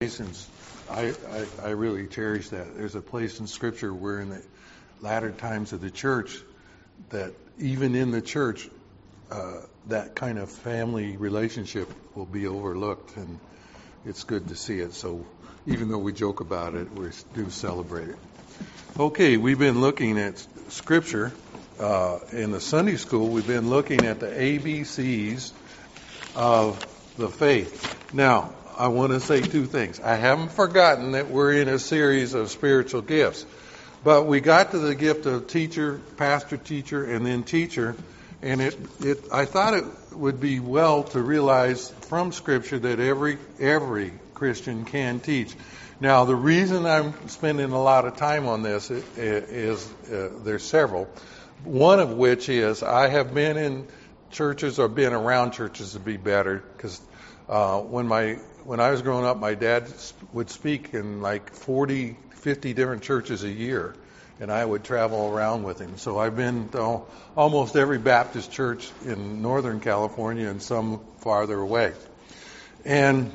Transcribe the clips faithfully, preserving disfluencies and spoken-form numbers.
denominations, I, I, I really cherish that. There's a place in Scripture where in the latter times of the church, that even in the church, uh, that kind of family relationship will be overlooked, and it's good to see it. So even though we joke about it, we do celebrate it. Okay, we've been looking at Scripture. Uh, in the Sunday school, we've been looking at the A B Cs of the faith. Now, I want to say two things. I haven't forgotten that we're in a series of spiritual gifts. But we got to the gift of teacher, pastor, teacher, and then teacher. And it, it, I thought it would be well to realize from Scripture that every, every Christian can teach. Now, the reason I'm spending a lot of time on this is, is uh, there's several. One of which is I have been in churches or been around churches to be better, because uh, when my when I was growing up, my dad would speak in like forty, fifty different churches a year, and I would travel around with him. So I've been to almost every Baptist church in Northern California and some farther away. And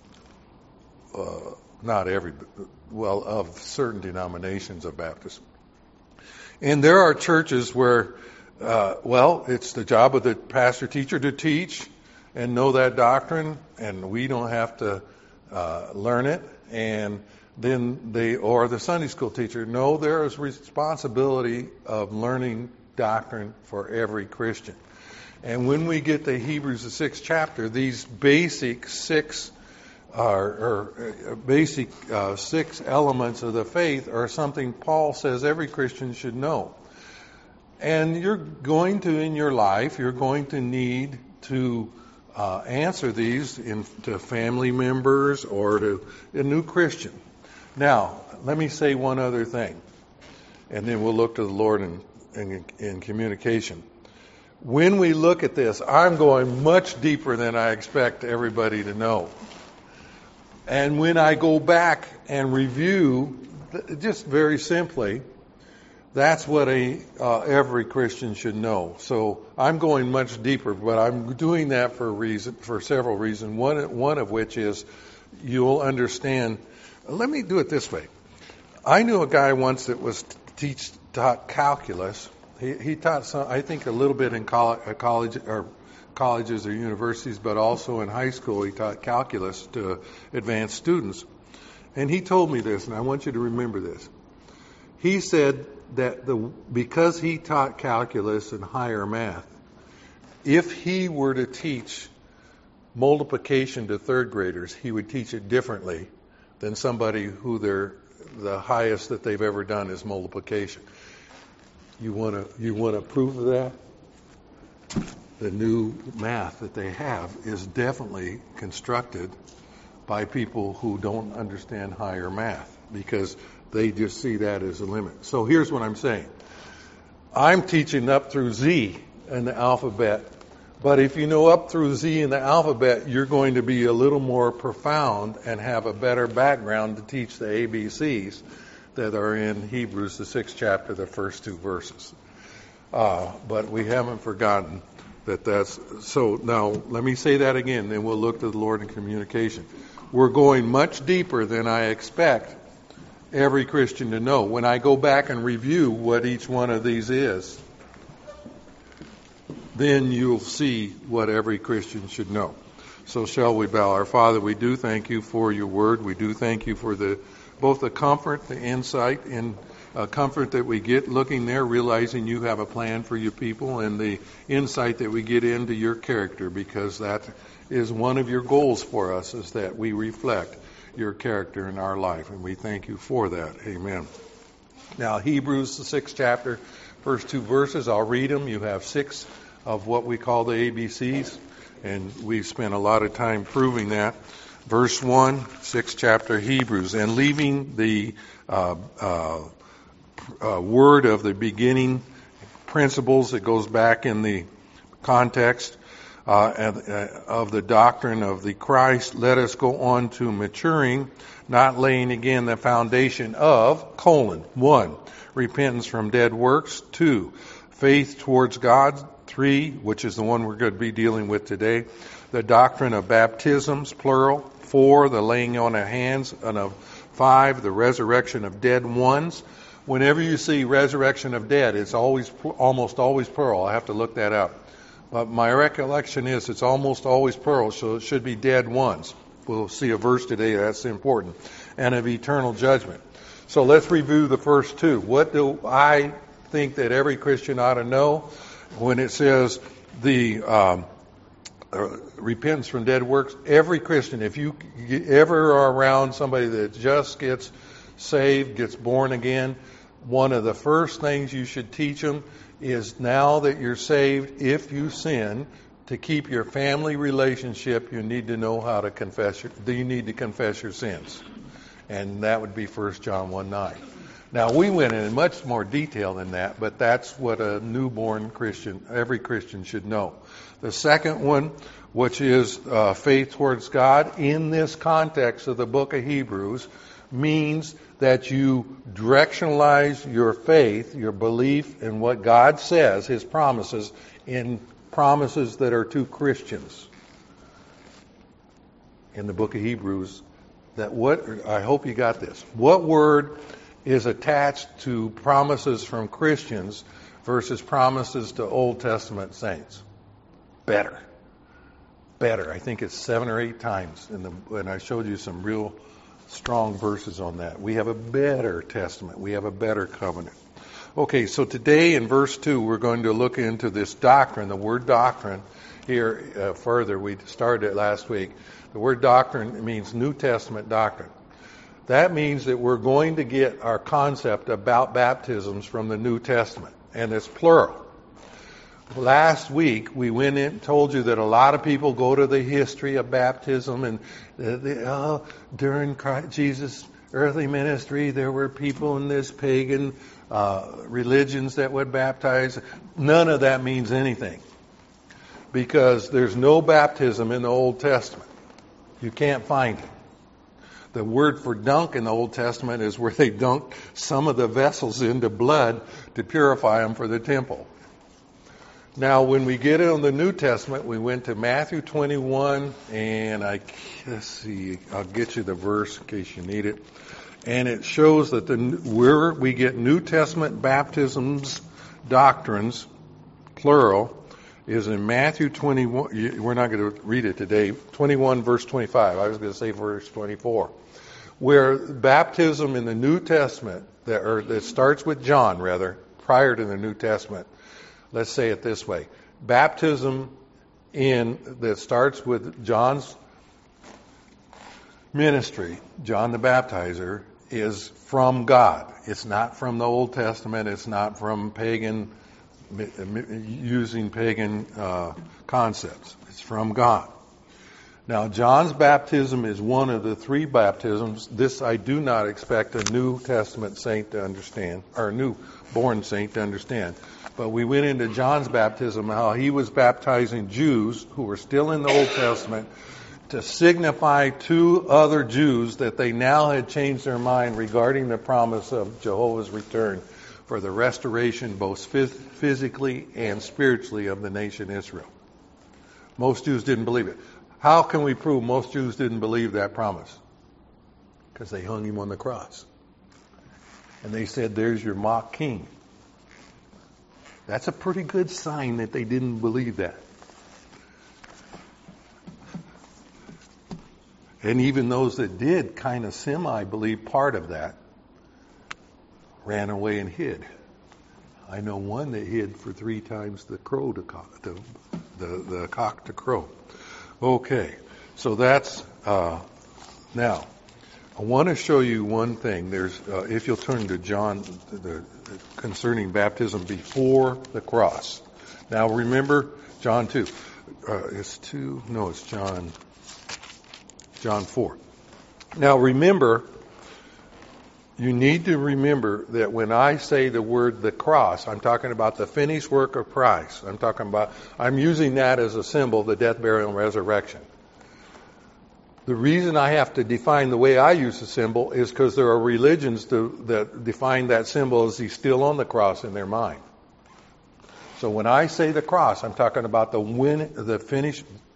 uh, not every, well, of certain denominations of Baptists. And there are churches where, uh, well, it's the job of the pastor teacher to teach and know that doctrine, and we don't have to uh, learn it. And then they, or the Sunday school teacher, no, there is responsibility of learning doctrine for every Christian. And when we get to Hebrews, the sixth chapter, these basic six Or, or basic uh, six elements of the faith are something Paul says every Christian should know. And you're going to, in your life, you're going to need to uh, answer these in, to family members or to a new Christian. Now, let me say one other thing, and then we'll look to the Lord in, in, in communication. When we look at this, I'm going much deeper than I expect everybody to know. And when I go back and review, just very simply, that's what a uh, every Christian should know. So I'm going much deeper, but I'm doing that for a reason, for several reasons. One, one of which is you'll understand. Let me do it this way. I knew a guy once that was teach taught calculus. He, he taught some, I think, a little bit in college, college or. colleges or universities, but also in high school he taught calculus to advanced students. And he told me this, and I want you to remember this. He said that the because he taught calculus and higher math, if he were to teach multiplication to third graders, he would teach it differently than somebody who they're the highest that they've ever done is multiplication. You want to you want to prove of that? The new math that they have is definitely constructed by people who don't understand higher math, because they just see that as a limit. So here's what I'm saying. I'm teaching up through Z in the alphabet, but if you know up through Z in the alphabet, you're going to be a little more profound and have a better background to teach the A B Cs that are in Hebrews, the sixth chapter, the first two verses. Uh, but we haven't forgotten that that's so. Now let me say that again, then we'll look to the Lord in communication. We're going much deeper than I expect every Christian to know. When I go back and review what each one of these is, then you'll see what every Christian should know. So shall we bow? Our Father, we do thank you for your word. We do thank you for the both the comfort, the insight, and Uh, comfort that we get looking there, realizing you have a plan for your people, and the insight that we get into your character, because that is one of your goals for us, is that we reflect your character in our life, and we thank you for that. Amen. Now, Hebrews, the sixth chapter, first two verses, I'll read them. You have six of what we call the A B Cs, and we've spent a lot of time proving that. Verse one, sixth chapter, Hebrews, and leaving the uh, uh, Uh, word of the beginning principles that goes back in the context uh, of the doctrine of the Christ, let us go on to maturing, not laying again the foundation of, colon, one, repentance from dead works, two, faith towards God, three, which is the one we're going to be dealing with today, the doctrine of baptisms, plural, four, the laying on of hands, and of five, the resurrection of dead ones. Whenever you see resurrection of dead, it's always, almost always plural. I have to look that up. But my recollection is it's almost always plural, so it should be dead ones. We'll see a verse today that's important. And of eternal judgment. So let's review the first two. What do I think that every Christian ought to know when it says the um, uh, repentance from dead works? Every Christian, if you ever are around somebody that just gets saved, gets born again, one of the first things you should teach them is, now that you're saved, if you sin, to keep your family relationship, you need to know how to confess your, you need to confess your sins. And that would be First John one nine. Now, we went in much more detail than that, but that's what a newborn Christian, every Christian should know. The second one, which is uh, faith towards God, in this context of the book of Hebrews, means that you directionalize your faith, your belief in what God says, His promises, in promises that are to Christians. In the book of Hebrews, that what, I hope you got this. What word is attached to promises from Christians versus promises to Old Testament saints? Better. Better. I think it's seven or eight times. In the, and I showed you some real strong verses on that. We have a better testament. We have a better covenant. Okay, so today in verse two, we're going to look into this doctrine, the word doctrine. Here uh, further, we started it last week. The word doctrine means New Testament doctrine. That means that we're going to get our concept about baptisms from the New Testament, and it's plural. Last week, we went in and told you that a lot of people go to the history of baptism, and uh, they, oh, during Christ, Jesus' earthly ministry, there were people in this pagan uh, religions that would baptize. None of that means anything, because there's no baptism in the Old Testament. You can't find it. The word for dunk in the Old Testament is where they dunked some of the vessels into blood to purify them for the temple. Now, when we get on the New Testament, we went to Matthew twenty-one, and I, let's see, I'll get you the verse in case you need it. And it shows that the where we get New Testament baptisms doctrines, plural, is in Matthew twenty-one. We're not going to read it today. twenty-one, verse twenty-five. I was going to say verse twenty-four. Where baptism in the New Testament, that, or that starts with John, rather, prior to the New Testament. Let's say it this way. Baptism in that starts with John's ministry, John the Baptizer, is from God. It's not from the Old Testament. It's not from pagan, using pagan uh, concepts. It's from God. Now, John's baptism is one of the three baptisms. This I do not expect a New Testament saint to understand, or a new-born saint to understand. But we went into John's baptism, how he was baptizing Jews who were still in the Old Testament to signify to other Jews that they now had changed their mind regarding the promise of Jehovah's return for the restoration both phys- physically and spiritually of the nation Israel. Most Jews didn't believe it. How can we prove most Jews didn't believe that promise? Because they hung him on the cross. And they said, there's your mock king. That's a pretty good sign that they didn't believe that. And even those that did kind of semi-believe part of that ran away and hid. I know one that hid for three times the crow to cock, the, the, the cock to crow. Okay, so that's, uh, now, I want to show you one thing. There's, uh, if you'll turn to John, the, the, concerning baptism before the cross. Now remember, John two. Uh, it's two, no, it's John, John four. Now remember, you need to remember that when I say the word the cross, I'm talking about the finished work of Christ. I'm talking about, I'm using that as a symbol, the death, burial, and resurrection. The reason I have to define the way I use the symbol is because there are religions to, that define that symbol as he's still on the cross in their mind. So when I say the cross, I'm talking about the win, the finished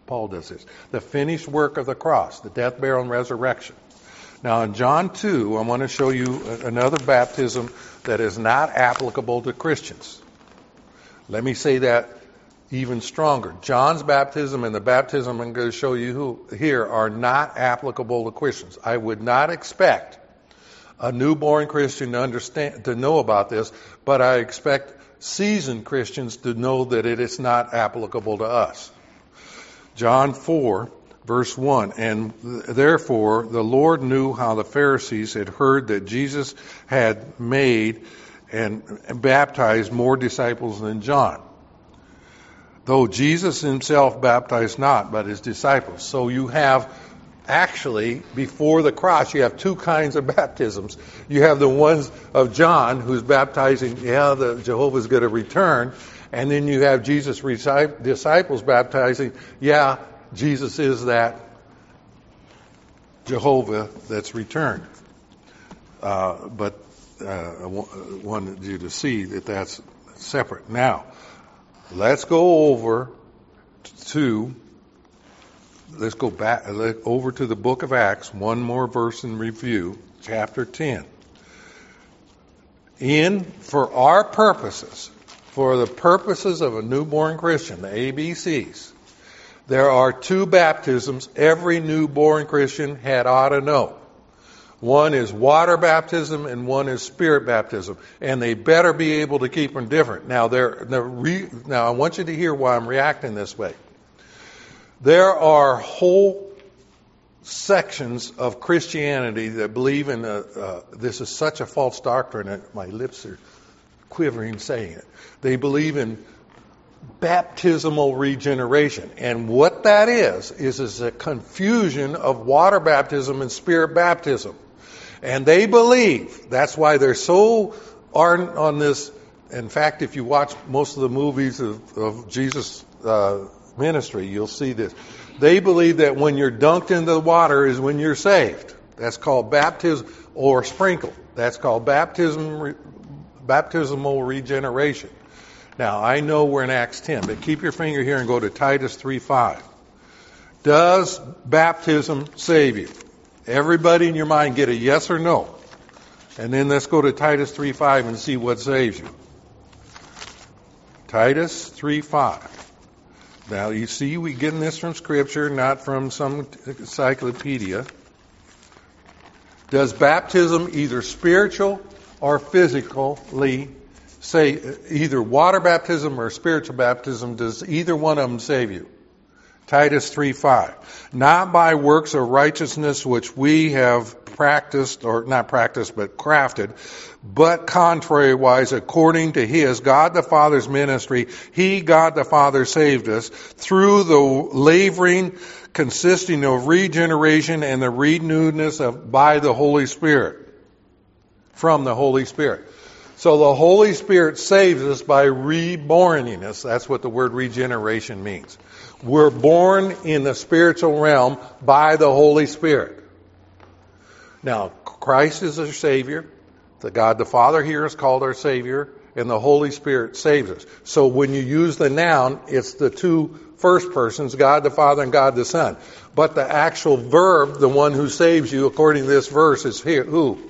Paul does this. The finished work of the cross, the death, burial, and resurrection. Now in John two, I want to show you another baptism that is not applicable to Christians. Let me say that even stronger. John's baptism and the baptism I'm going to show you who, here are not applicable to Christians. I would not expect a newborn Christian to understand, to know about this, but I expect seasoned Christians to know that it is not applicable to us. John four, verse one, and therefore the Lord knew how the Pharisees had heard that Jesus had made and baptized more disciples than John, though Jesus himself baptized not, but his disciples. So you have actually, before the cross, you have two kinds of baptisms. You have the ones of John, who's baptizing, yeah, the Jehovah's going to return, and then you have Jesus' disciples baptizing, yeah, Jesus is that Jehovah that's returned. Uh, but uh, I wanted you to see that that's separate. Now, let's go over to, let's go back over to the book of Acts, one more verse in review, chapter ten. In, for our purposes, for the purposes of a newborn Christian, the A B Cs, there are two baptisms every newborn Christian had ought to know. One is water baptism and one is spirit baptism. And they better be able to keep them different. Now, they're, they're re, now I want you to hear why I'm reacting this way. There are whole sections of Christianity that believe in, a, uh, this is such a false doctrine that my lips are quivering saying it. They believe in baptismal regeneration. And what that is, is, is a confusion of water baptism and spirit baptism. And they believe, that's why they're so ardent on this. In fact, if you watch most of the movies of, of Jesus' uh, ministry, you'll see this. They believe that when you're dunked into the water is when you're saved. That's called baptism, or sprinkle. That's called baptism, baptismal regeneration. Now, I know we're in Acts ten, but keep your finger here and go to Titus three five. Does baptism save you? Everybody in your mind get a yes or no. And then let's go to Titus three five and see what saves you. Titus three five. Now, you see, we're getting this from Scripture, not from some encyclopedia. Does baptism, either spiritual or physically, say either water baptism or spiritual baptism, does either one of them save you? Titus three five. Not by works of righteousness which we have practiced, or not practiced, but crafted, but contrariwise, according to His, God the Father's ministry, He, God the Father, saved us through the laboring consisting of regeneration and the renewedness of by the Holy Spirit. From the Holy Spirit. So the Holy Spirit saves us by reborning us. That's what the word regeneration means. We're born in the spiritual realm by the Holy Spirit. Now, Christ is our Savior. The God the Father here is called our Savior. And the Holy Spirit saves us. So when you use the noun, it's the two first persons, God the Father and God the Son. But the actual verb, the one who saves you, according to this verse, is here. Who?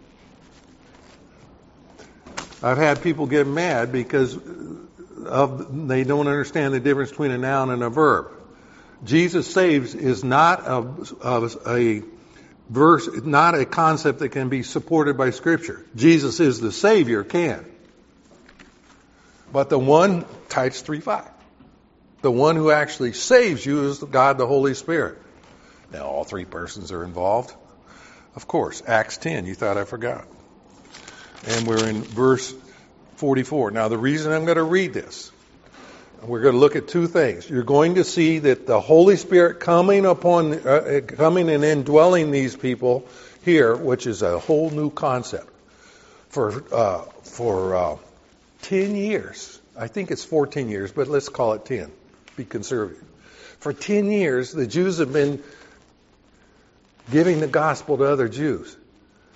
I've had people get mad because of they don't understand the difference between a noun and a verb. Jesus saves is not a, a, a verse, not a concept that can be supported by Scripture. Jesus is the Savior, can. But the one, Titus three five, the one who actually saves you is God the Holy Spirit. Now, all three persons are involved. Of course, Acts ten, you thought I forgot. And we're in verse forty-four. Now, the reason I'm going to read this, we're going to look at two things. You're going to see that the Holy Spirit coming upon, uh, coming and indwelling these people here, which is a whole new concept. For uh, for uh, ten years, I think it's fourteen years, but let's call it ten. Be conservative. For ten years, the Jews have been giving the gospel to other Jews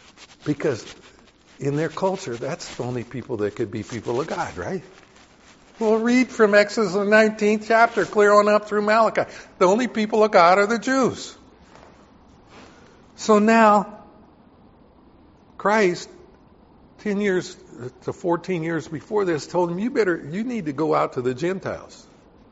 because in their culture, that's the only people that could be people of God, right? Well, read from Exodus the nineteenth chapter, clear on up through Malachi. The only people of God are the Jews. So now, Christ, ten years to fourteen years before this, told him, you better, you need to go out to the Gentiles.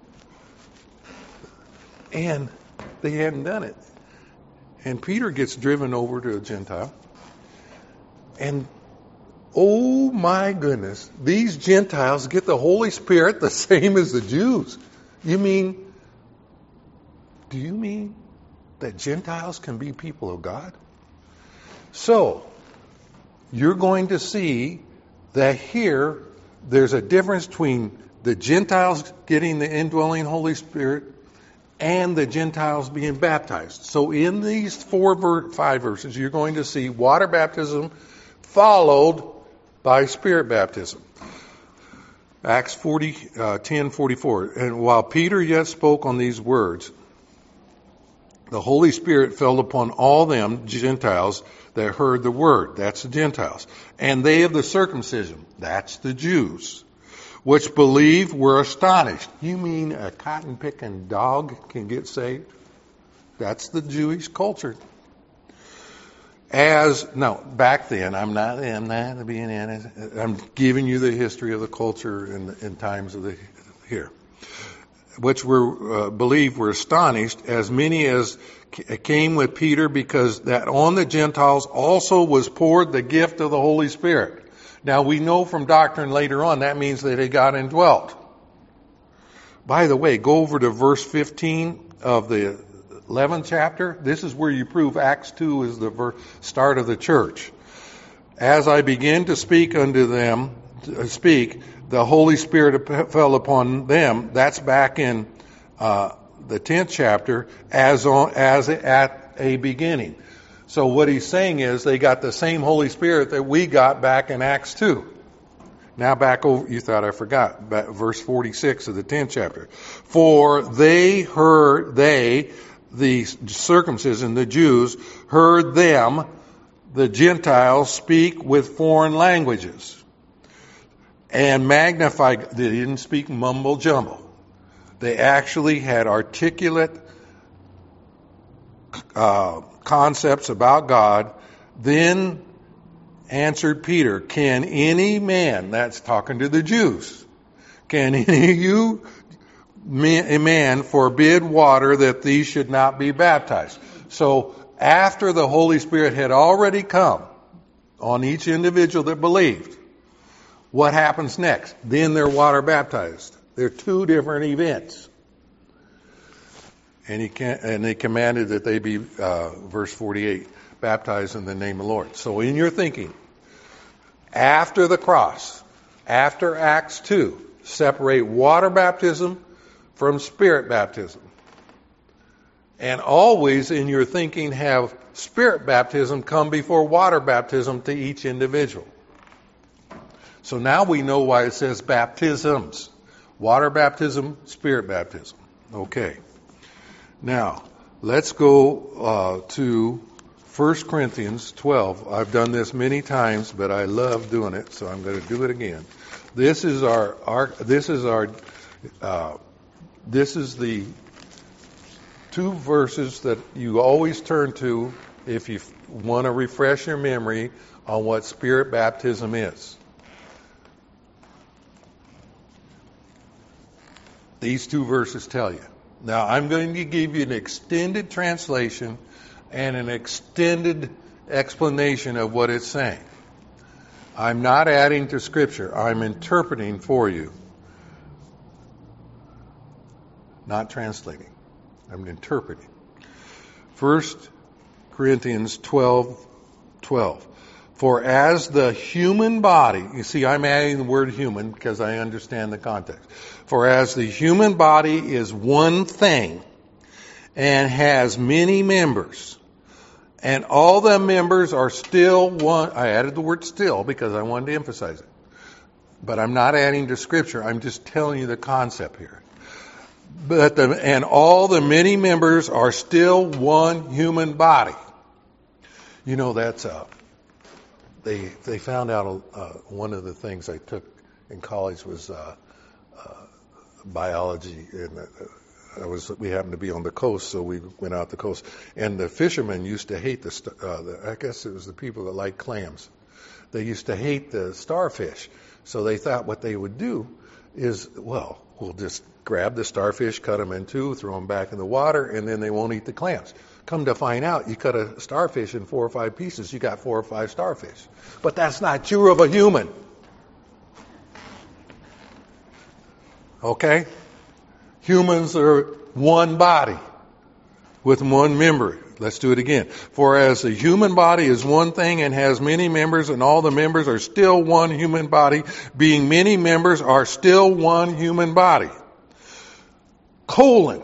And they hadn't done it. And Peter gets driven over to a Gentile. And oh my goodness, these Gentiles get the Holy Spirit the same as the Jews. You mean, do you mean that Gentiles can be people of God? So, you're going to see that here, there's a difference between the Gentiles getting the indwelling Holy Spirit and the Gentiles being baptized. So in these four, ver- five verses, you're going to see water baptism followed by Spirit baptism. Acts forty, uh, ten forty-four. And while Peter yet spoke on these words, the Holy Spirit fell upon all them, Gentiles, that heard the word. That's the Gentiles. And they of the circumcision. That's the Jews. Which believed were astonished. You mean a cotton-picking dog can get saved? That's the Jewish culture. As, no, back then, I'm not, I'm not being in, I'm giving you the history of the culture in, in times of the, here. Which were, uh, believed were astonished, as many as came with Peter, because that on the Gentiles also was poured the gift of the Holy Spirit. Now we know from doctrine later on that means that they got indwelt. By the way, go over to verse fifteen of the eleventh chapter. This is where you prove Acts two is the ver- start of the church. As I began to speak unto them, to speak, the Holy Spirit fell upon them. That's back in uh, the tenth chapter, as on, as at a beginning. So what he's saying is they got the same Holy Spirit that we got back in Acts two. Now back over, you thought I forgot, back, verse forty-six of the tenth chapter. For they heard, they, the circumcision, the Jews, heard them, the Gentiles, speak with foreign languages. And magnified, they didn't speak mumble jumble. They actually had articulate uh, concepts about God. Then answered Peter, can any man, that's talking to the Jews, can any of you, a man, forbid water that these should not be baptized? So after the Holy Spirit had already come on each individual that believed, what happens next? Then they're water baptized. They're two different events. And he can, and they commanded that they be, uh, verse forty-eight, baptized in the name of the Lord. So in your thinking, after the cross, after Acts two, separate water baptism from Spirit baptism. And always in your thinking have Spirit baptism come before water baptism to each individual. So now we know why it says baptisms. Water baptism, Spirit baptism. Okay. Now, let's go uh, to First Corinthians twelve. I've done this many times, but I love doing it, so I'm going to do it again. This is our, our this is our, uh, this is the two verses that you always turn to if you want to refresh your memory on what Spirit baptism is. These two verses tell you. Now, I'm going to give you an extended translation and an extended explanation of what it's saying. I'm not adding to Scripture. I'm interpreting for you. Not translating. I'm interpreting. First Corinthians twelve twelve. For as the human body, you see, I'm adding the word human because I understand the context. For as the human body is one thing and has many members, and all the members are still one, I added the word still because I wanted to emphasize it. But I'm not adding to Scripture, I'm just telling you the concept here. But the, and all the many members are still one human body. You know, that's uh, they they found out uh, one of the things I took in college was uh, uh, biology, and uh, I was we happened to be on the coast, so we went out the coast. And the fishermen used to hate the, st- uh, the I guess it was the people that like clams. They used to hate the starfish. So they thought what they would do is, well, we'll just grab the starfish, cut them in two, throw them back in the water, and then they won't eat the clams. Come to find out, you cut a starfish in four or five pieces, you got four or five starfish. But that's not true of a human. Okay? Humans are one body with one member. Let's do it again. For as the human body is one thing and has many members, and all the members are still one human body, being many members are still one human body. Colon.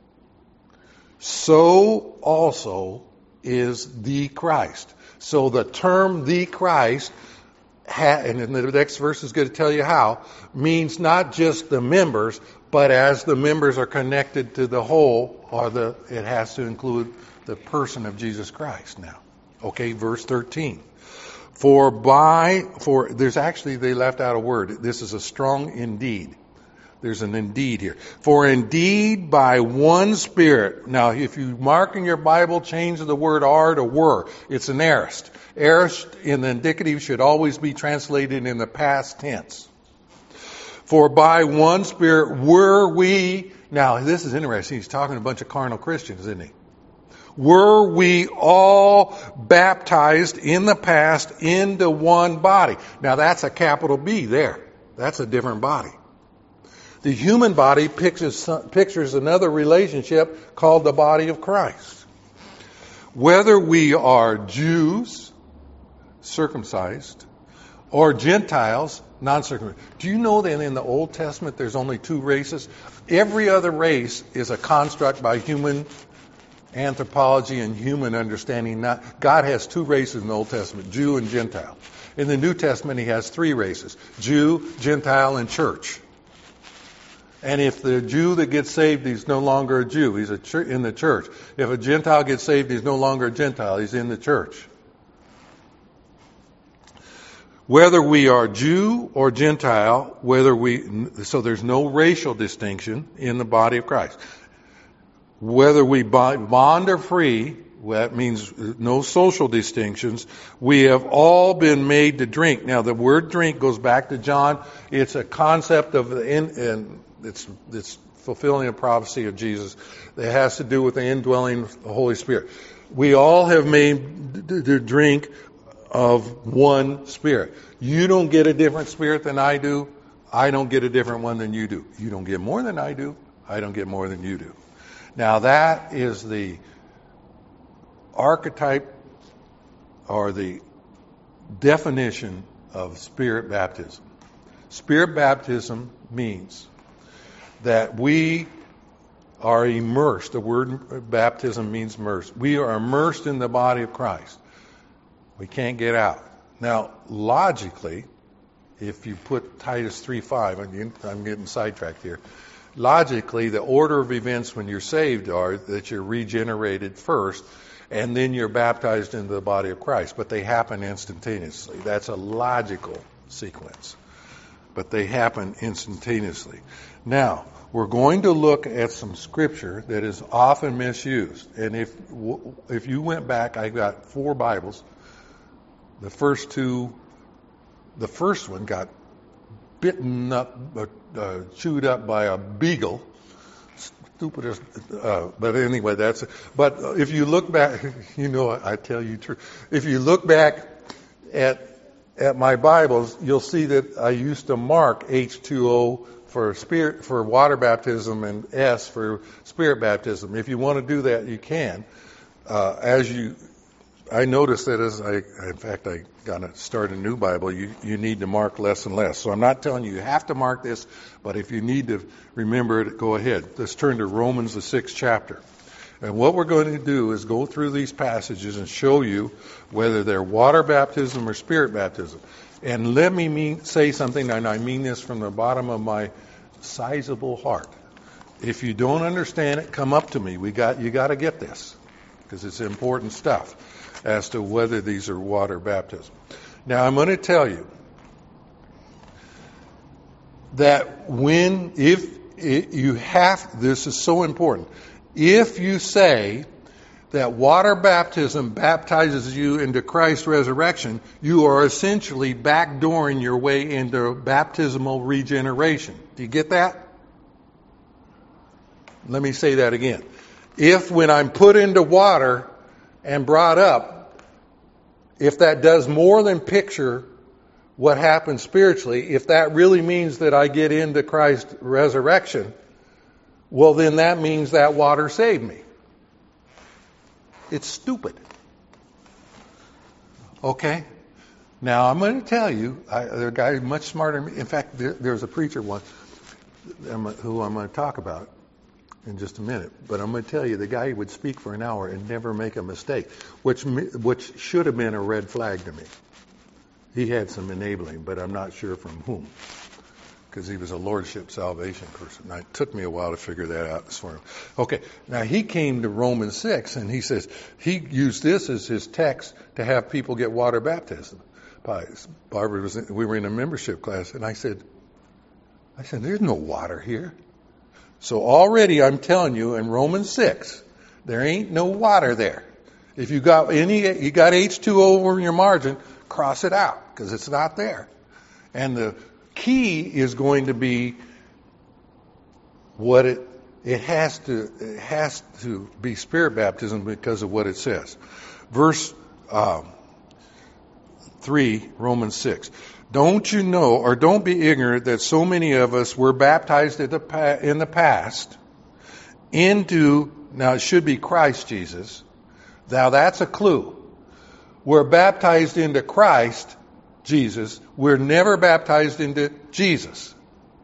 So also is the Christ. So the term the Christ, ha- and in the next verse is going to tell you how, means not just the members, but as the members are connected to the whole, or the it has to include the person of Jesus Christ now. Okay, verse thirteen. For by, for, there's actually, they left out a word. This is a strong indeed. There's an indeed here. For indeed by one Spirit. Now, if you mark in your Bible, change the word are to were. It's an aorist. Aorist in the indicative should always be translated in the past tense. For by one Spirit were we, now this is interesting, he's talking to a bunch of carnal Christians, isn't he? Were we all baptized in the past into one body? Now that's a capital B there. That's a different body. The human body pictures, pictures another relationship called the body of Christ. Whether we are Jews, circumcised, or Gentiles, non-circumcised. Do you know that in the Old Testament there's only two races? Every other race is a construct by human anthropology and human understanding. Not, God has two races in the Old Testament, Jew and Gentile. In the New Testament he has three races, Jew, Gentile, and church. And if the Jew that gets saved, he's no longer a Jew, he's a ch- in the church. If a Gentile gets saved, he's no longer a Gentile, he's in the church. Whether we are Jew or Gentile, whether we, so there's no racial distinction in the body of Christ. Whether we bond or free, that means no social distinctions, we have all been made to drink. Now the word drink goes back to John. It's a concept of, the in, in, it's, it's fulfilling a prophecy of Jesus that has to do with the indwelling of the Holy Spirit. We all have made to drink of one Spirit. You don't get a different Spirit than I do. I don't get a different one than you do. You don't get more than I do. I don't get more than you do. Now that is the archetype or the definition of Spirit baptism. Spirit baptism means that we are immersed. The word baptism means immersed. We are immersed in the body of Christ. We can't get out. Now, logically, if you put Titus three five, I'm getting sidetracked here. Logically, the order of events when you're saved are that you're regenerated first, and then you're baptized into the body of Christ. But they happen instantaneously. That's a logical sequence. But they happen instantaneously. Now, we're going to look at some scripture that is often misused. And if if you went back, I got four Bibles. The first two, the first one got bitten up, uh, chewed up by a beagle. Stupidest, uh, but anyway, that's. But if you look back, you know, I tell you true. If you look back at at my Bibles, you'll see that I used to mark H two O for spirit for water baptism and S for spirit baptism. If you want to do that, you can. Uh, as you, I noticed that as I, in fact, I got to start a new Bible. You you need to mark less and less. So I'm not telling you you have to mark this, but if you need to remember it, go ahead. Let's turn to Romans the sixth chapter. And what we're going to do is go through these passages and show you whether they're water baptism or spirit baptism. And let me mean, say something, and I mean this from the bottom of my sizable heart. If you don't understand it, come up to me. We got you got to get this, because it's important stuff as to whether these are water baptism. Now I'm going to tell you, that when, if it, you have, this is so important, if you say that water baptism baptizes you into Christ's resurrection, you are essentially backdooring your way into baptismal regeneration. Do you get that? Let me say that again. If when I'm put into water and brought up, if that does more than picture what happens spiritually, if that really means that I get into Christ's resurrection, well, then that means that water saved me. It's stupid. Okay? Now, I'm going to tell you, I, there's a guy much smarter than me. In fact, there, there's a preacher one who I'm going to talk about in just a minute. But I'm going to tell you, the guy would speak for an hour and never make a mistake, which which should have been a red flag to me. He had some enabling, but I'm not sure from whom, because he was a lordship salvation person. Now, it took me a while to figure that out this morning. Okay, now he came to Romans six, and he says he used this as his text to have people get water baptism. Barbara was in, we were in a membership class, and I said, I said, there's no water here. So already I'm telling you in Romans six, there ain't no water there. If you got any, you got H two O over your margin, cross it out, because it's not there. And the key is going to be what it it has to it has to be spirit baptism because of what it says. Verse um, three, Romans six. Don't you know, or don't be ignorant that so many of us were baptized in the in the past into, now it should be Christ Jesus. Now that's a clue. We're baptized into Christ Jesus. We're never baptized into Jesus.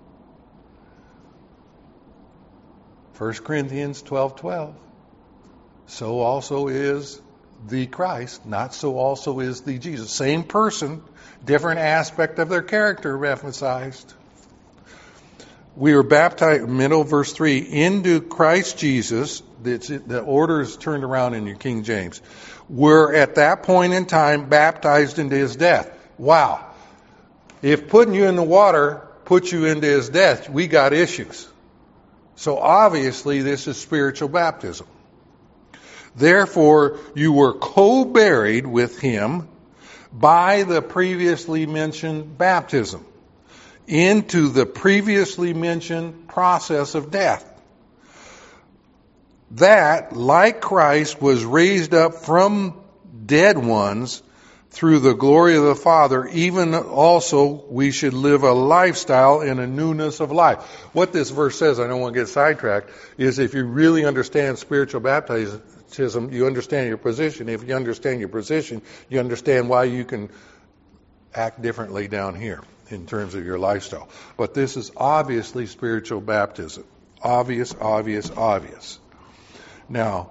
First Corinthians twelve twelve. So also is the Christ, not so also is the Jesus. Same person, different aspect of their character emphasized. We were baptized, middle verse three, into Christ Jesus. It's, the order is turned around in your King James. We're at that point in time baptized into his death. Wow. If putting you in the water puts you into his death, we got issues. So obviously this is spiritual baptism. Therefore, you were co-buried with him by the previously mentioned baptism into the previously mentioned process of death. That, like Christ, was raised up from dead ones through the glory of the Father, even also we should live a lifestyle in a newness of life. What this verse says, I don't want to get sidetracked, is if you really understand spiritual baptism, you understand your position. If you understand your position, you understand why you can act differently down here in terms of your lifestyle. But this is obviously spiritual baptism. Obvious, obvious, obvious. Now,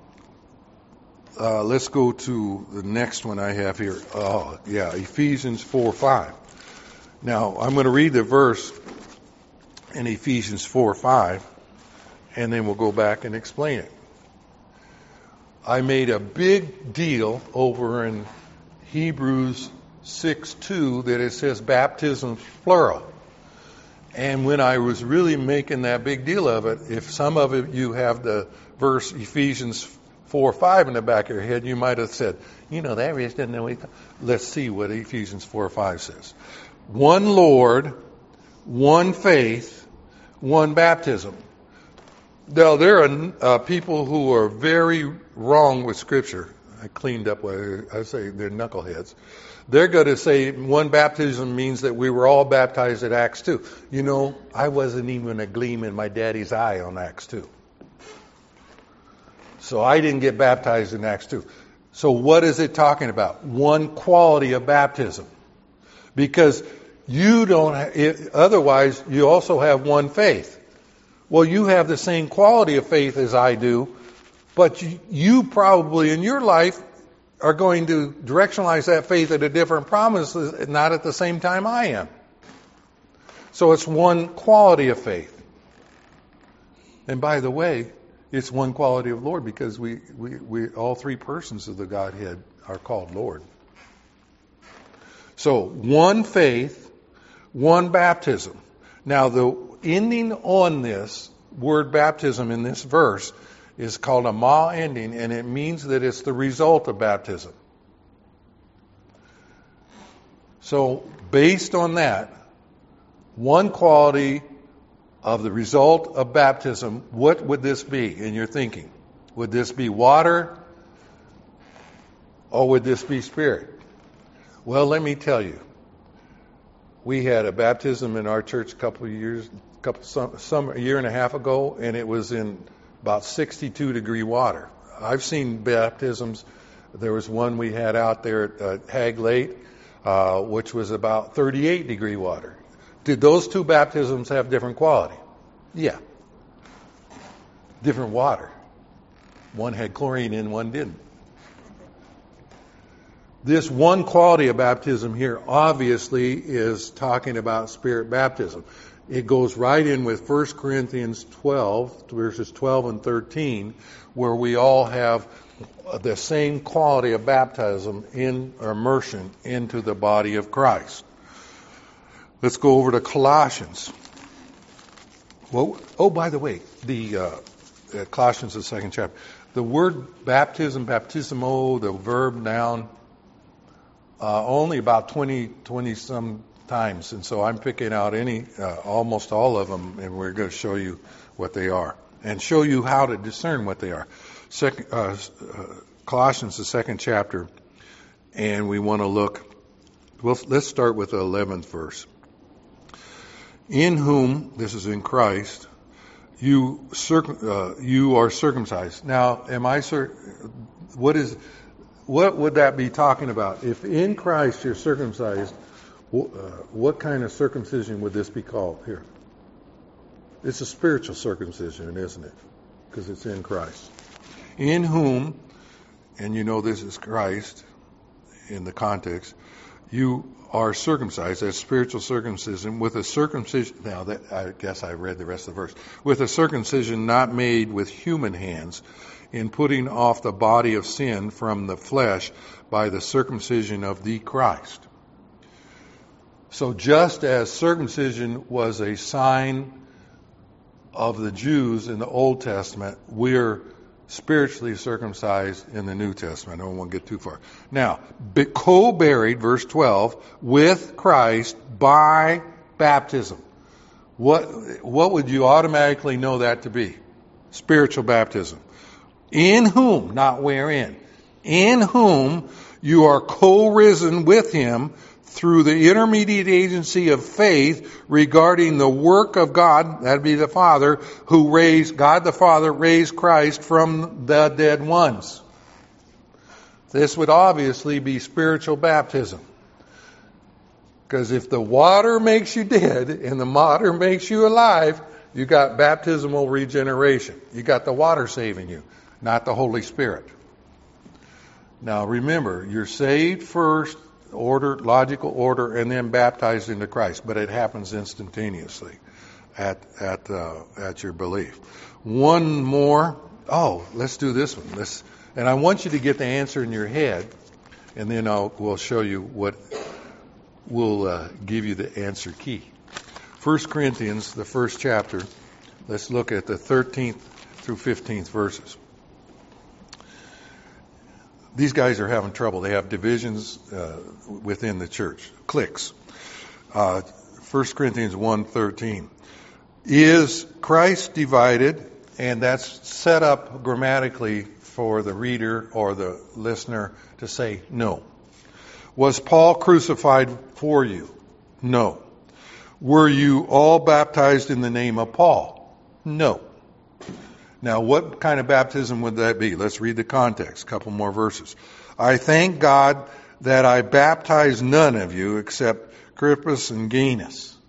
uh, let's go to the next one I have here. Oh, yeah, Ephesians four five. Now, I'm going to read the verse in Ephesians four five, and then we'll go back and explain it. I made a big deal over in Hebrews six two that it says baptism plural. And when I was really making that big deal of it, if some of you have the verse Ephesians four five in the back of your head, you might have said, you know, that really doesn't know anything. Let's see what Ephesians four five says. One Lord, one faith, one baptism. Now, there are uh, people who are very wrong with Scripture. I cleaned up what I say, they're knuckleheads. They're going to say one baptism means that we were all baptized at Acts two. You know, I wasn't even a gleam in my daddy's eye on Acts two. So I didn't get baptized in Acts two. So what is it talking about? One quality of baptism. Because you don't, it, otherwise you also have one faith. Well, you have the same quality of faith as I do, but you, you probably in your life are going to directionalize that faith at a different promise, not at the same time I am. So it's one quality of faith. And by the way, it's one quality of Lord because we, we, we all three persons of the Godhead are called Lord. So one faith, one baptism. Now, the ending on this word baptism in this verse is called a ma ending, and it means that it's the result of baptism. So, based on that, one quality of the result of baptism, what would this be in your thinking? Would this be water, or would this be spirit? Well, let me tell you. We had a baptism in our church a couple of years, couple some, some a year and a half ago, and it was in about sixty-two degree water. I've seen baptisms. There was one we had out there at uh, Hag Lake, uh, which was about thirty-eight degree water. Did those two baptisms have different quality? Yeah. Different water. One had chlorine in, one didn't. This one quality of baptism here obviously is talking about spirit baptism. It goes right in with First Corinthians twelve, verses twelve and thirteen, where we all have the same quality of baptism in or immersion into the body of Christ. Let's go over to Colossians. Well, oh, by the way, the uh, uh, Colossians, the second chapter. The word baptism, baptismo, the verb, noun, uh, only about twenty, twenty some times. And so I'm picking out any, uh, almost all of them, and we're going to show you what they are and show you how to discern what they are. Second, uh, uh, Colossians, the second chapter, and we want to look, well, let's start with the eleventh verse. In whom, this is in Christ, you circum, uh, you are circumcised. Now, am I cir- what is what would that be talking about? If in Christ you're circumcised, uh, what kind of circumcision would this be called here? It's a spiritual circumcision, isn't it? Because it's in Christ. In whom, and you know this is Christ in the context, you are circumcised, that's spiritual circumcision, with a circumcision, now that, I guess I read the rest of the verse, with a circumcision not made with human hands, in putting off the body of sin from the flesh by the circumcision of the Christ. So just as circumcision was a sign of the Jews in the Old Testament, we're spiritually circumcised in the New Testament. I don't want to get too far. Now, co-buried, verse twelve, with Christ by baptism. What, what would you automatically know that to be? Spiritual baptism. In whom, not wherein, in whom you are co-risen with him through the intermediate agency of faith regarding the work of God, that'd be the Father, who raised, God the Father raised Christ from the dead ones. This would obviously be spiritual baptism. Because if the water makes you dead and the water makes you alive, you got baptismal regeneration. You got the water saving you, not the Holy Spirit. Now remember, you're saved first, order, logical order, and then baptized into Christ. But it happens instantaneously at at uh, at your belief. One more. Oh, let's do this one. Let's, and I want you to get the answer in your head, and then I'll we'll show you what will uh, give you the answer key. First Corinthians, the first chapter. Let's look at the thirteenth through fifteenth verses. These guys are having trouble. They have divisions uh, within the church, cliques. Uh, First Corinthians one thirteen. Is Christ divided? And that's set up grammatically for the reader or the listener to say no. Was Paul crucified for you? No. Were you all baptized in the name of Paul? No. Now, what kind of baptism would that be? Let's read the context, a couple more verses. I thank God that I baptized none of you except Crispus and Gaius.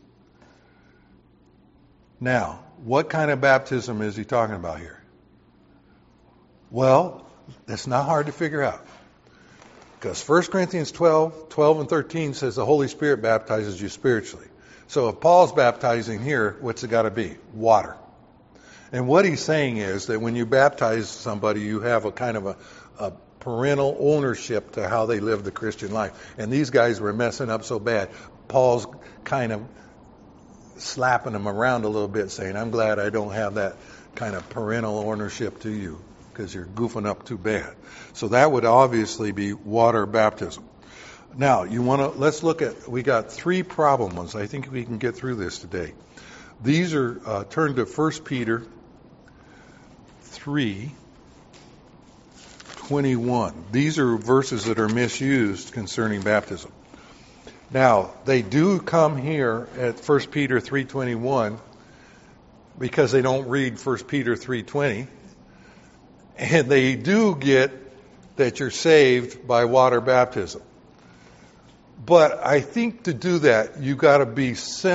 Now, what kind of baptism is he talking about here? Well, that's not hard to figure out. Because First Corinthians twelve, twelve and thirteen says the Holy Spirit baptizes you spiritually. So if Paul's baptizing here, what's it got to be? Water. And what he's saying is that when you baptize somebody, you have a kind of a, a parental ownership to how they live the Christian life. And these guys were messing up so bad. Paul's kind of slapping them around a little bit, saying, I'm glad I don't have that kind of parental ownership to you, because you're goofing up too bad. So that would obviously be water baptism. Now, you want to, let's look at, we got three problem ones. I think we can get through this today. These are, uh, turn to First Peter three twenty-one. These are verses that are misused concerning baptism. Now, they do come here at First Peter three twenty-one because they don't read First Peter three twenty. And they do get that you're saved by water baptism. But I think to do that, you got to be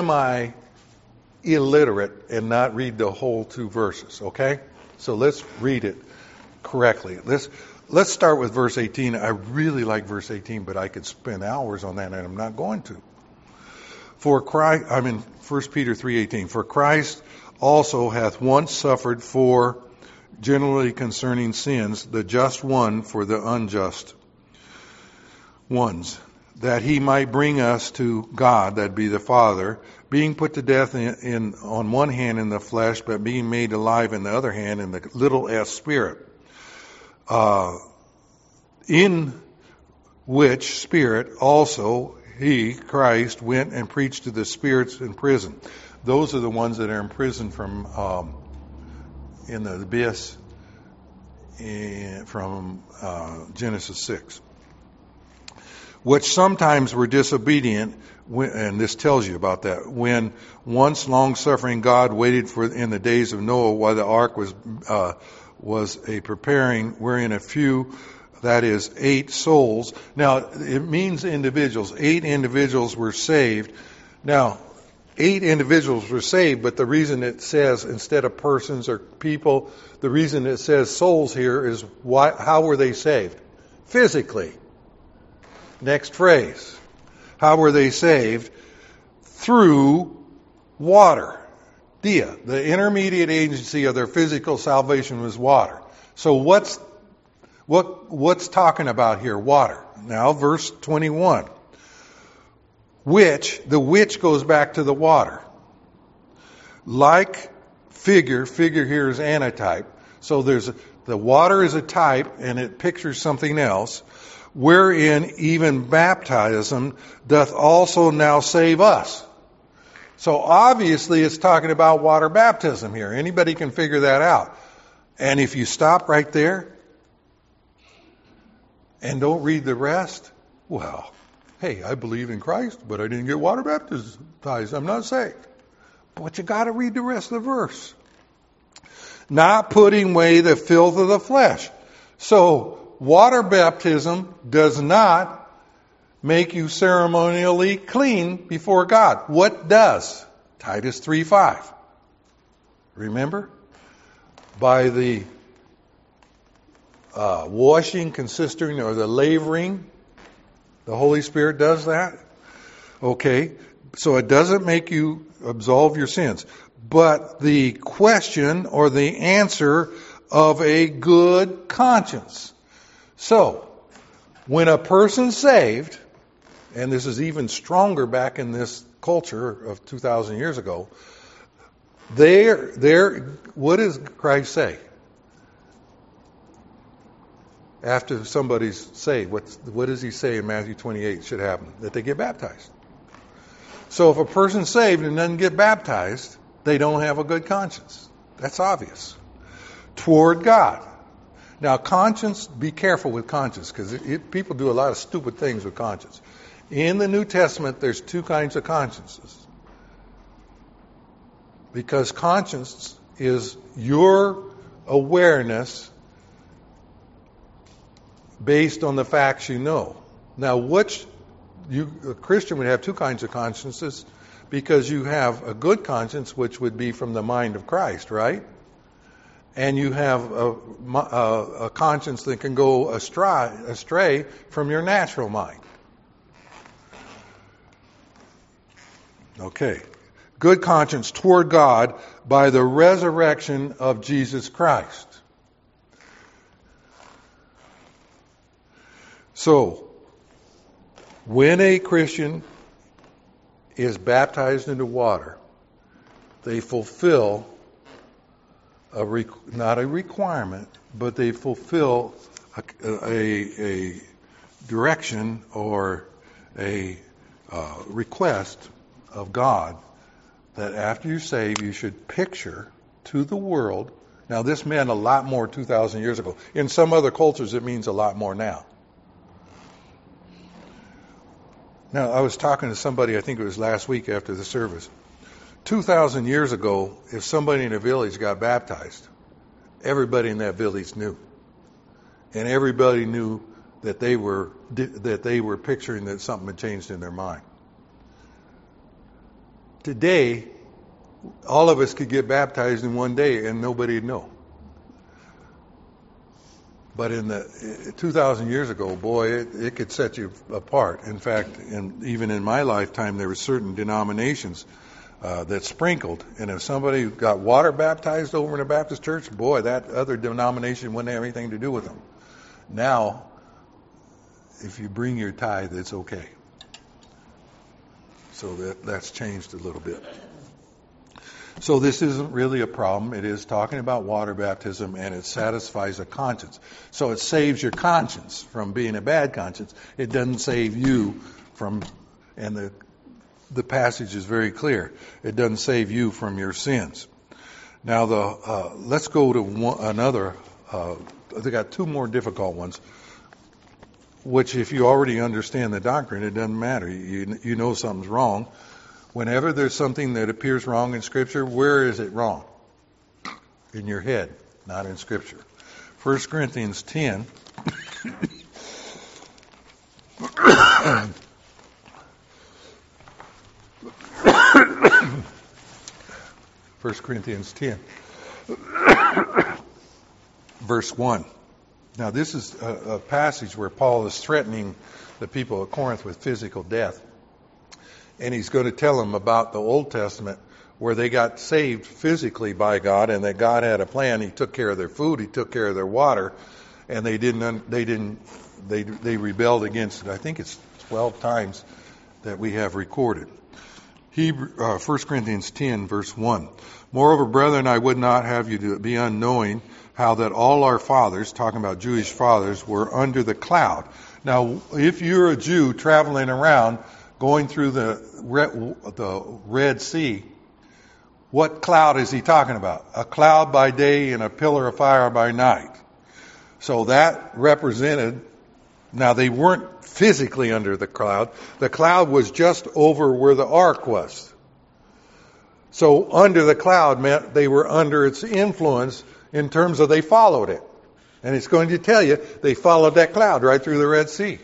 semi-illiterate and not read the whole two verses, okay? So let's read it correctly. Let's let's start with verse eighteen. I really like verse eighteen, but I could spend hours on that, and I'm not going to. For Christ, I'm in First Peter three eighteen. For Christ also hath once suffered for generally concerning sins, the just one for the unjust ones, that he might bring us to God, that be the Father, being put to death in, in on one hand in the flesh, but being made alive in the other hand in the little s spirit, uh, in which spirit also he, Christ, went and preached to the spirits in prison. Those are the ones that are in prison from um, in the abyss in, from uh, Genesis six. Which sometimes were disobedient, when, and this tells you about that, when once long-suffering God waited for in the days of Noah while the ark was uh, was a preparing, wherein a few, that is, eight souls. Now, it means individuals. Eight individuals were saved. Now, eight individuals were saved, but the reason it says, instead of persons or people, the reason it says souls here is why, how were they saved? Physically. Next phrase. How were they saved? Through water. Dia. The intermediate agency of their physical salvation was water. So what's what what's talking about here? Water. Now verse twenty-one. Which, the which goes back to the water. Like figure, figure here is antitype. So there's a, the water is a type and it pictures something else. Wherein even baptism doth also now save us. So obviously it's talking about water baptism here. Anybody can figure that out. And if you stop right there and don't read the rest, well, hey, I believe in Christ, but I didn't get water baptized. I'm not saved. But you got to read the rest of the verse. Not putting away the filth of the flesh. So water baptism does not make you ceremonially clean before God. What does? Titus three five. Remember? By the uh, washing consisting or the lavering, the Holy Spirit does that. Okay, so it doesn't make you absolve your sins. But the question or the answer of a good conscience. So, when a person's saved, and this is even stronger back in this culture of two thousand years ago, they're, they're, what does Christ say? After somebody's saved, what's, what does he say in Matthew twenty-eight should happen? That they get baptized. So if a person's saved and doesn't get baptized, they don't have a good conscience. That's obvious. Toward God. Now, conscience, be careful with conscience, because people do a lot of stupid things with conscience. In the New Testament, there's two kinds of consciences. Because conscience is your awareness based on the facts you know. Now, which you, a Christian would have two kinds of consciences, because you have a good conscience, which would be from the mind of Christ, right? And you have a, a, a conscience that can go astray, astray from your natural mind. Okay. Good conscience toward God by the resurrection of Jesus Christ. So, when a Christian is baptized into water, they fulfill a re- not a requirement, but they fulfill a, a, a direction or a uh, request of God that after you save, you should picture to the world. Now, this meant a lot more two thousand years ago. In some other cultures, it means a lot more now. Now, I was talking to somebody, I think it was last week after the service. two thousand years ago, if somebody in a village got baptized, everybody in that village knew. And everybody knew that they were that they were picturing that something had changed in their mind. Today, all of us could get baptized in one day and nobody would know. But in the two thousand years ago, boy, it, it could set you apart. In fact, in, even in my lifetime, there were certain denominations uh, that sprinkled. And if somebody got water baptized over in a Baptist church, boy, that other denomination wouldn't have anything to do with them. Now, if you bring your tithe, it's okay. So that, that's changed a little bit. So this isn't really a problem. It is talking about water baptism, and it satisfies a conscience. So it saves your conscience from being a bad conscience. It doesn't save you from, and the the passage is very clear. It doesn't save you from your sins. Now, the uh, let's go to one, another. Uh, they got two more difficult ones, which if you already understand the doctrine, it doesn't matter. You you know something's wrong. Whenever there's something that appears wrong in Scripture, where is it wrong? In your head, not in Scripture. First Corinthians ten. First Corinthians ten. Verse one. Now this is a, a passage where Paul is threatening the people of Corinth with physical death. And he's going to tell them about the Old Testament where they got saved physically by God, and that God had a plan. He took care of their food, He took care of their water, and they didn't. They didn't. They they rebelled against it. I think it's twelve times that we have recorded. Hebrew, uh, First Corinthians ten, verse one. Moreover, brethren, I would not have you to be unknowing how that all our fathers, talking about Jewish fathers, were under the cloud. Now, if you're a Jew traveling around, going through the the Red Sea, what cloud is he talking about? A cloud by day and a pillar of fire by night. So that represented, now they weren't physically under the cloud. The cloud was just over where the ark was. So under the cloud meant they were under its influence in terms of they followed it. And it's going to tell you they followed that cloud right through the Red Sea.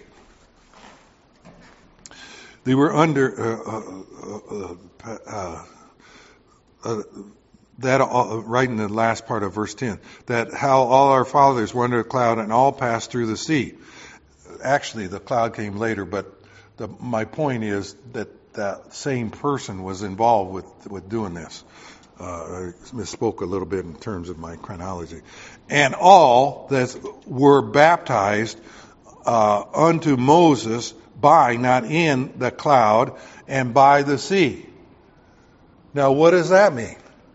They were under uh, uh, uh, uh, uh, that uh, right in the last part of verse ten. That how all our fathers were under a cloud and all passed through the sea. Actually, the cloud came later, but the, my point is that that same person was involved with with doing this. Uh, I misspoke a little bit in terms of my chronology. And all that were baptized uh, unto Moses by, not in, the cloud and by the sea. Now, what does that mean?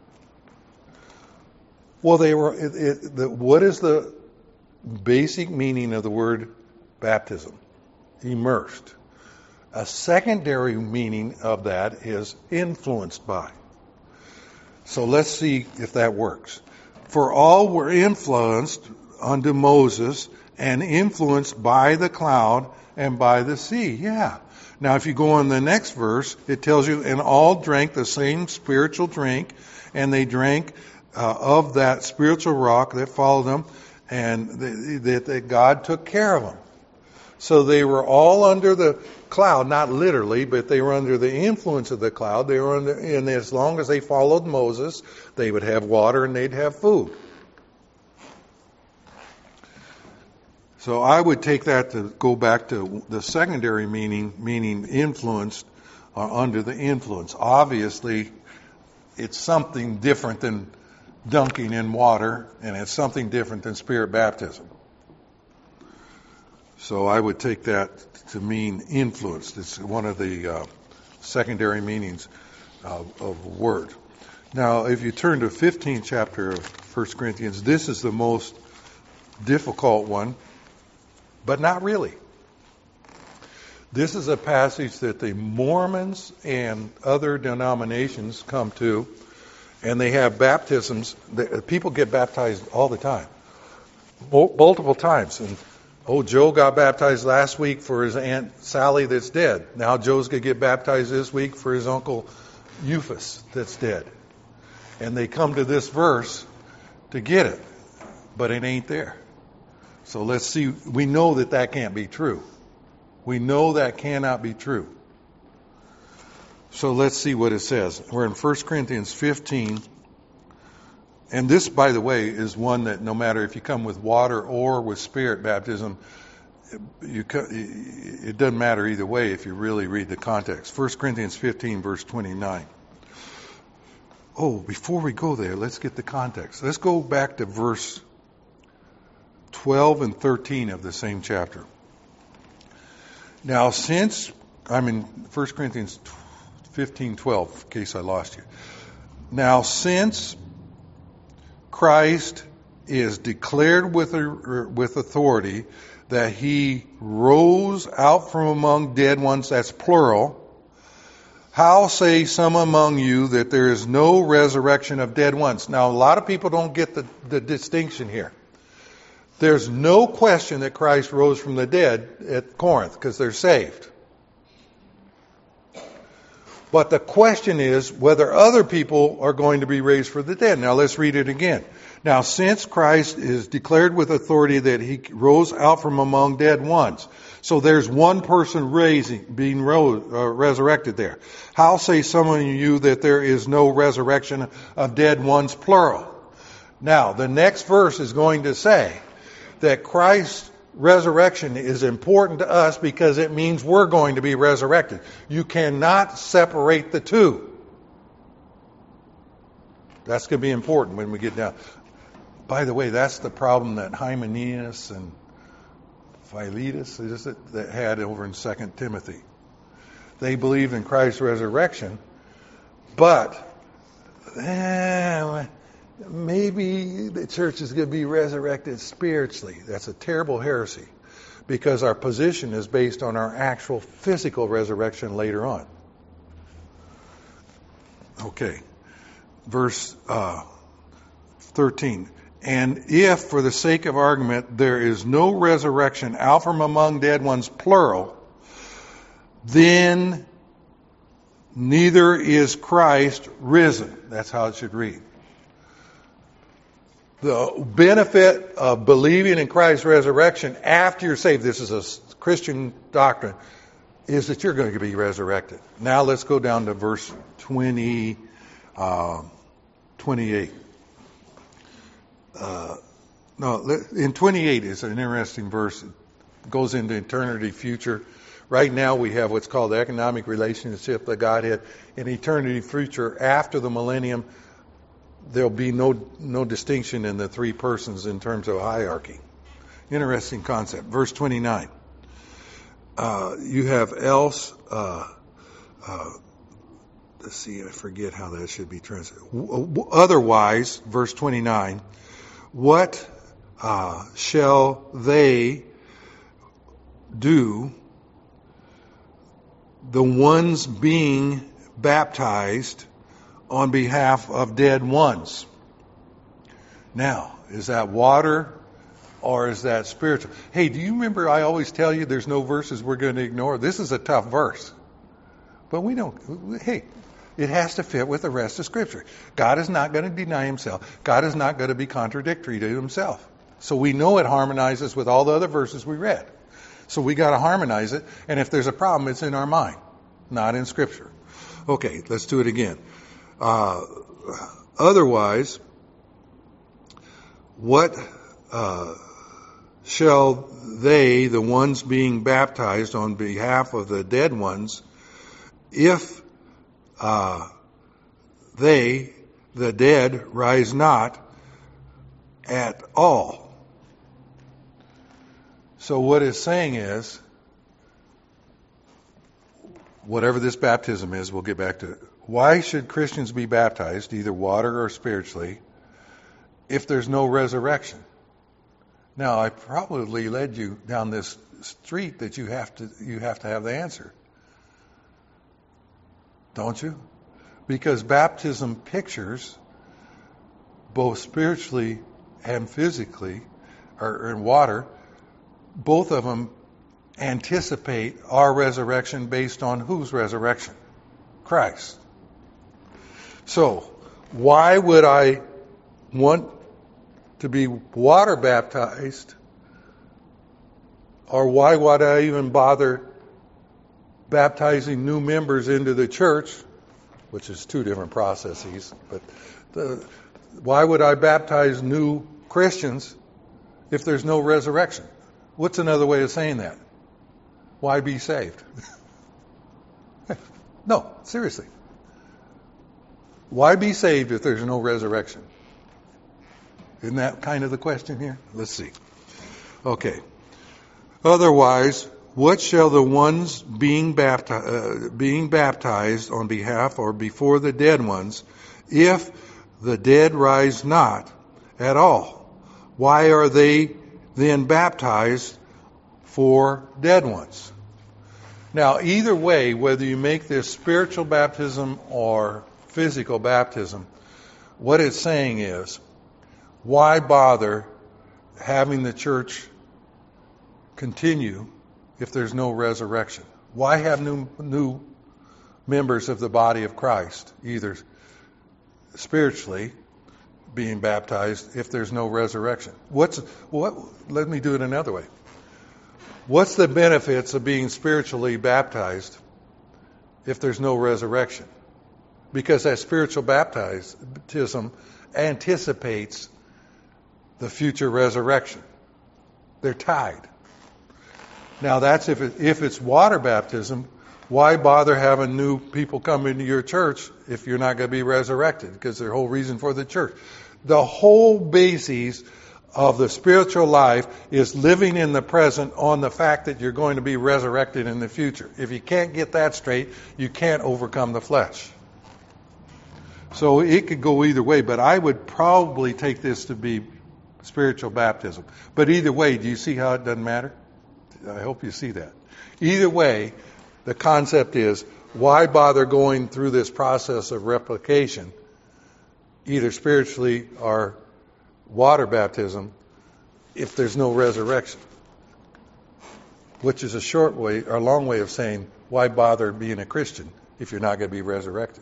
Well, they were. It, it, the, what is the basic meaning of the word baptism? Immersed. A secondary meaning of that is influenced by. So let's see if that works. For all were influenced unto Moses and influenced by the cloud and by the sea. Yeah. Now, if you go on the next verse, it tells you, and all drank the same spiritual drink, and they drank uh, of that spiritual rock that followed them, and that, that God took care of them. So they were all under the cloud, not literally, but they were under the influence of the cloud. They were under, and as long as they followed Moses, they would have water and they'd have food. So I would take that to go back to the secondary meaning, meaning influenced or under the influence. Obviously, it's something different than dunking in water, and it's something different than spirit baptism. So I would take that to mean influenced. It's one of the uh, secondary meanings of, of word. Now, if you turn to fifteenth chapter of First Corinthians, this is the most difficult one, but not really. This is a passage that the Mormons and other denominations come to, and they have baptisms. People get baptized all the time, multiple times. And oh, Joe got baptized last week for his Aunt Sally that's dead. Now Joe's going to get baptized this week for his Uncle Euphus that's dead. And they come to this verse to get it, but it ain't there. So let's see. We know that that can't be true. We know that cannot be true. So let's see what it says. We're in First Corinthians fifteen. And this, by the way, is one that no matter if you come with water or with spirit baptism, you, it doesn't matter either way if you really read the context. First Corinthians fifteen, verse twenty-nine. Oh, before we go there, let's get the context. Let's go back to verse twelve and thirteen of the same chapter. Now, since, I'm in First Corinthians fifteen twelve, in case I lost you. Now, since Christ is declared with, a, with authority that he rose out from among dead ones, that's plural, how say some among you that there is no resurrection of dead ones? Now, a lot of people don't get the, the distinction here. There's no question that Christ rose from the dead at Corinth because they're saved. But the question is whether other people are going to be raised from the dead. Now let's read it again. Now, since Christ is declared with authority that he rose out from among dead ones, so there's one person raising, being rose, uh, resurrected there. How say some of you that there is no resurrection of dead ones, plural? Now, the next verse is going to say that Christ's resurrection is important to us because it means we're going to be resurrected. You cannot separate the two. That's going to be important when we get down. By the way, that's the problem that Hymenaeus and Philetus is it, that had over in Second Timothy. They believed in Christ's resurrection, but eh, maybe the church is going to be resurrected spiritually. That's a terrible heresy because our position is based on our actual physical resurrection later on. Okay, verse uh, thirteen. And if, for the sake of argument, there is no resurrection out from among dead ones, plural, then neither is Christ risen. That's how it should read. The benefit of believing in Christ's resurrection after you're saved, this is a Christian doctrine, is that you're going to be resurrected. Now let's go down to verse twenty, uh, twenty-eight. Uh, no, in twenty-eight is an interesting verse. It goes into eternity, future. Right now we have what's called the economic relationship of Godhead. In eternity, future, after the millennium, there'll be no no distinction in the three persons in terms of hierarchy. Interesting concept. Verse twenty-nine. Uh, you have else. Uh, uh, let's see. I forget how that should be translated. Otherwise, verse twenty-nine. What uh, shall they do? The ones being baptized on behalf of dead ones. Now, is that water or is that spiritual? Hey, do you remember I always tell you there's no verses we're going to ignore? This is a tough verse. But we don't, hey, it has to fit with the rest of Scripture. God is not going to deny himself. God is not going to be contradictory to himself. So we know it harmonizes with all the other verses we read. So we got to harmonize it. And if there's a problem, it's in our mind, not in Scripture. Okay, let's do it again. Uh, otherwise, what uh, shall they, the ones being baptized on behalf of the dead ones, if uh, they, the dead, rise not at all? So what it's saying is, whatever this baptism is, we'll get back to it. Why should Christians be baptized, either water or spiritually, if there's no resurrection? Now, I probably led you down this street that you have to you have to have the answer. Don't you? Because baptism pictures both spiritually and physically, or in water, both of them anticipate our resurrection based on whose resurrection? Christ. So, why would I want to be water baptized, or why would I even bother baptizing new members into the church, which is two different processes, but the, why would I baptize new Christians if there's no resurrection? What's another way of saying that? Why be saved? No, seriously. Why be saved if there's no resurrection? Isn't that kind of the question here? Let's see. Okay. Otherwise, what shall the ones being baptized, uh, being baptized on behalf or before the dead ones, if the dead rise not at all? Why are they then baptized for dead ones? Now, either way, whether you make this spiritual baptism or physical baptism, what it's saying is, why bother having the church continue if there's no resurrection? Why have new new members of the body of Christ, either spiritually being baptized, if there's no resurrection? What's what? Let me do it another way. What's the benefits of being spiritually baptized if there's no resurrection? Because that spiritual baptism anticipates the future resurrection. They're tied. Now, that's if it, if it's water baptism, why bother having new people come into your church if you're not going to be resurrected? Because the whole reason for the church. The whole basis of the spiritual life is living in the present on the fact that you're going to be resurrected in the future. If you can't get that straight, you can't overcome the flesh. So it could go either way, but I would probably take this to be spiritual baptism. But either way, do you see how it doesn't matter? I hope you see that. Either way, the concept is, why bother going through this process of replication, either spiritually or water baptism, if there's no resurrection? Which is a short way, or a long way of saying, why bother being a Christian if you're not going to be resurrected?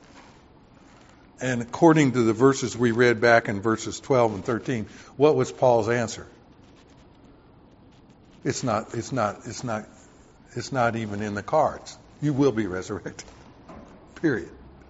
And according to the verses we read back in verses twelve and thirteen, what was Paul's answer? It's not, it's not, it's not, it's not even in the cards. You will be resurrected. Period.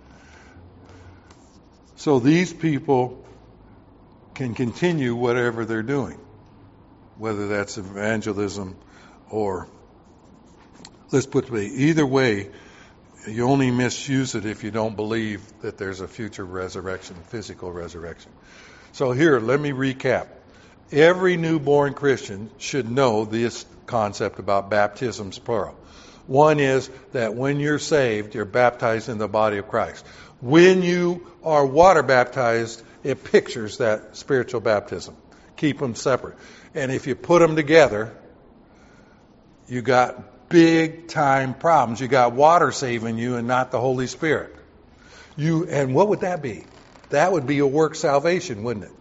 So these people can continue whatever they're doing, whether that's evangelism or, let's put it this way, either way, you only misuse it if you don't believe that there's a future resurrection, physical resurrection. So here, let me recap. Every newborn Christian should know this concept about baptisms, plural. One is that when you're saved, you're baptized in the body of Christ. When you are water baptized, it pictures that spiritual baptism. Keep them separate. And if you put them together, you got big time problems. You got water saving you and not the Holy Spirit. You and what would that be? That would be a work salvation, wouldn't it?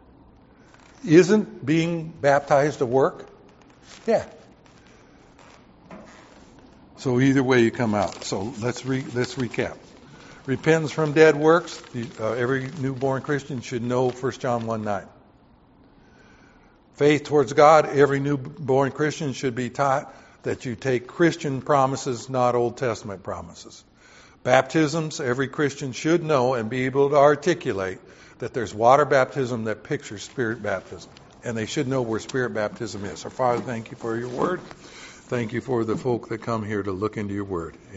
Isn't being baptized a work? Yeah. So either way you come out. So let's re, let's recap. Repentance from dead works. Uh, every newborn Christian should know First John one nine. Faith towards God. Every newborn Christian should be taught that you take Christian promises, not Old Testament promises. Baptisms. Every Christian should know and be able to articulate that there's water baptism that pictures spirit baptism. And they should know where spirit baptism is. So, Father, thank you for your word. Thank you for the folk that come here to look into your word.